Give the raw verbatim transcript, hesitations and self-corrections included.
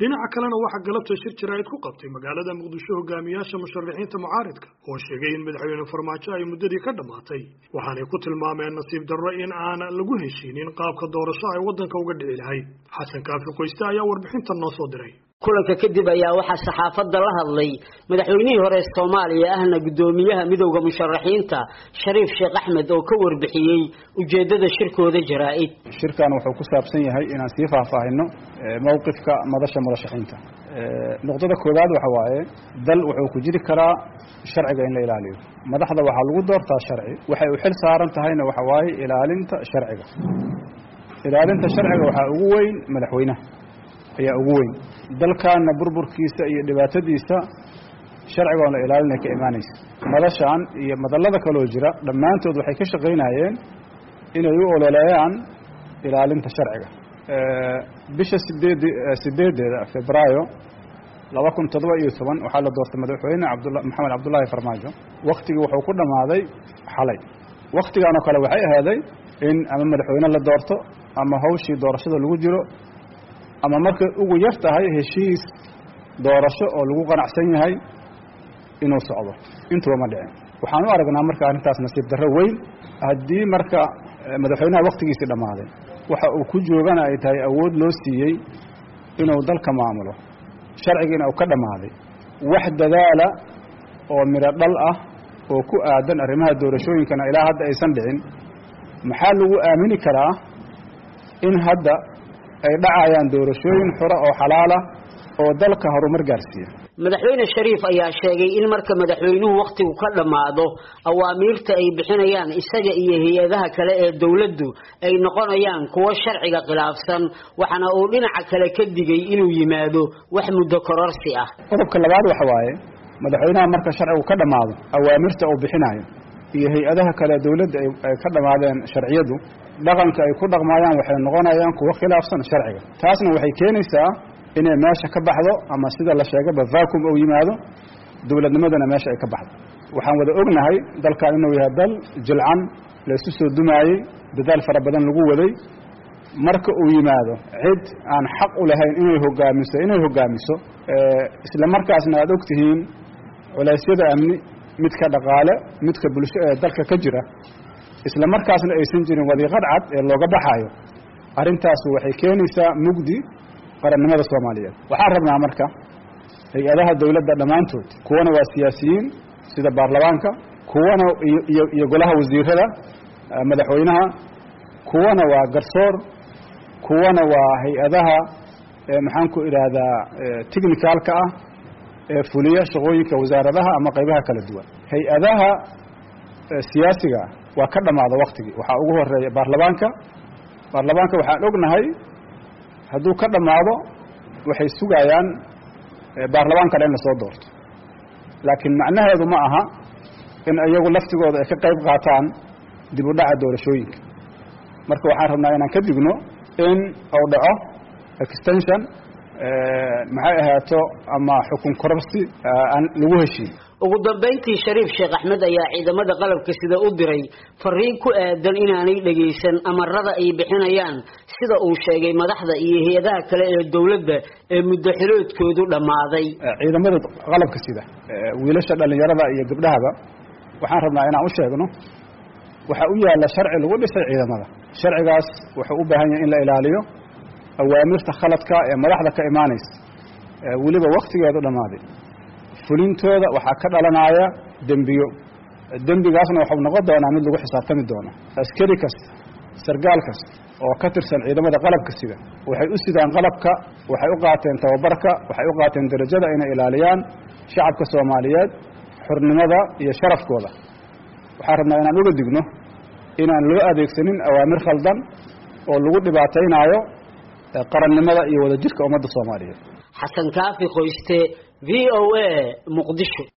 dhinaca kalena waxa galabta shir jiraayid ku qabtay magaalada Muqdisho hogaamiyaasha musharaxiinta mucaaridka oo sheegay in madaxweyne Farmaajo ay muddadii ka dhamaatay waxaanay ku tilmaameen nasiib darro in aan lagu heshiinin qaabka doorasho ay wadanka uga dhici lahayd. Xasan Kaafi Qoyste ayaa warbixintan noo soo diray. kulanka kadib ayaa waxa saxaafadda la hadlay madaxweynihii hore Soomaaliya ahna gudoomiyaha midowga musharaxiinta Shariif Sheekh Axmed oo ka warbixiyay ujeedada shirkooda jaraa'id. shirkan wuxuu ku saabsan yahay inaan sii faahfaahino mowqifka madasha murashaxiinta. nuqdada koowaad waxa waaye dal wuxuu ku jiri karaa sharciga in la ilaaliyo. madaxda waxa lagu doortaa sharci waxay u xil saaran tahayna waxa waaye ilaalinta sharciga. ilaalinta sharciga waxa ugu weyn madaxweynaha ayaa ugu weyn dalkaana burburkiisa iyo dhibaatadiisa sharciga oo la ilaalinay ka imaanaysa. madashan iyo madallada kale oo jira dhammaantood waxay ka shaqeynayeen inay u ololeeyaan ilaalinta sharciga. bisha sideedeeda Febraayo laba kun iyo toddoba iyo toban waxaa la doortay madaxweyne Cabdullaahi Maxamed Cabdullaahi Farmaajo. waqtigii wuxuu ku dhamaaday xalay. waqtigan oo kale waxay ahaaday in ama madaxweyne la doorto ama hawshii doorashada lagu jiro ama markay ugu yar tahay heshiis doorasho oo lagu qanacsan yahay inuu socdo intuba ma dhicin. waxaan u aragnaa marka arrintaas nasiib darro weyn haddii marka madaxweynaha waqtigiisii dhammaaday waxa uu ku joogana ay tahay awood loo siiyey inuu dalka maamulo sharcigiina uu ka dhammaaday wax dadaala oo miro dhal ah oo ku aadan arrimaha doorashooyinkana ilaa hadda aysan dhicin maxaa lagu aamini karaa in hadda ay dhacayaan doorashooyin xura oo xalaal ah oo dalka horumar gaarsiiya. madaxweyne Shariif ayaa sheegay in marka madaxweynuhu waqtigu ka dhamaado awaamiirta ay bixinayaan isaga iyo hay'adaha kale ee dawladdu ay noqonayaan kuwo sharciga khilaafsan waxana uu dhinaca kale ka digay inuu yimaado wax muddo kororsi ah. qodobka labaad waxa waaye madaxweynaha marka sharcigu ka dhamaado awaamirta uu bixinayo iyo hay'adaha kale dawladda ay ka dhamaadeen sharciyadu dhaqanka ay ku dhaqmayaan waxay noqonayaan kuwo khilaafsan sharciga. taasna waxay keenaysaa inay meesha ka baxdo ama sida la sheegay vacuum oo yimaado dawladnimadana meesha ay ka baxdo. waxaan wada ognahay dalkan inuu yahay dal jilcan la isku soo dumaayay dadaal fara badan lagu waday marka uu yimaado cid aan xaq u lahayn inay hogaamiso inay hogaamiso isla markaasna aad ogtihiin culaysyada amni midka dhaqaale midka bulsho ee dalka ka jira isla markaasna aysan jirin wadiiqad cad ee looga baxayo arrintaas waxay keenaysaa mugdi qarannimada Soomaaliyeed. waxaan rabnaa marka hay'adaha dawladda dhamaantood kuwana waa siyaasiyiin sida baarlamaanka kuwana iyo iyo golaha wasiirada madaxweynaha kuwana waa garsoor kuwana waa hay'adaha maxaan ku iraahdaa technicalka ah ee fuliya shaqooyinka wasaaradaha ama qaybaha kala duwan. hay'adaha siyaasiga waa ka dhamaada waqtigii waxa ugu horeeya baarlamaanka baarlamaanka waxaan ognahay hadduu ka dhamaado waxay sugayaan baarlamaanka in la soo doorto laakiin macnaheedu ma aha in iyagu laftigooda ay ka qayb qaataan dib u dhaca doorashooyinka. marka waxaan rabnaa inaan ka digno in uu dhaco extension maxay ahaato ama xukun kororsi aan lagu heshiin. ugu dambeyntii Shariif Sheekh Axmed ayaa ciidamada qalabka sida u diray fariin ku aadan inaanay dhageysan amarada ay bixinayaan sida uu sheegay madaxda iyo hay'adaha kale ee dawladda ee muddo xiloodkoodu dhamaaday. ciidamada qalabka sida wiilasha dhalinyarada iyo gabdhaha waxaan rabnaa inaan u sheegno waxa uu yaala sharci lagu dhisay ciidamada. sharcigaas wuxuu u baahan yahay in la ilaaliyo awaamirta khaladka ee madaxda ka imaanaysa waliba waqtigeedu dhamaaday fulintooda waxa ka dhalanaya dambiyo dambigaasna waxa uu noqon doonaa mid lagu xisaabtami doono. askari kasta sargaal kasta oo ka tirsan ciidamada qalabka sida waxay u sidaan qalabka waxay u qaateen tababarka waxay u qaateen darajada inay ilaaliyaan shacabka Soomaaliyeed xornimada iyo sharafkooda. waxaan rabnaa inaan uga digno inaan loo adeegsanin awaamir khaldan oo lagu dhibaataynayo qarannimada iyo wadajirka ummadda Soomaaliyeed. Xasan Kaafi Qoyste V O A Muqdisho.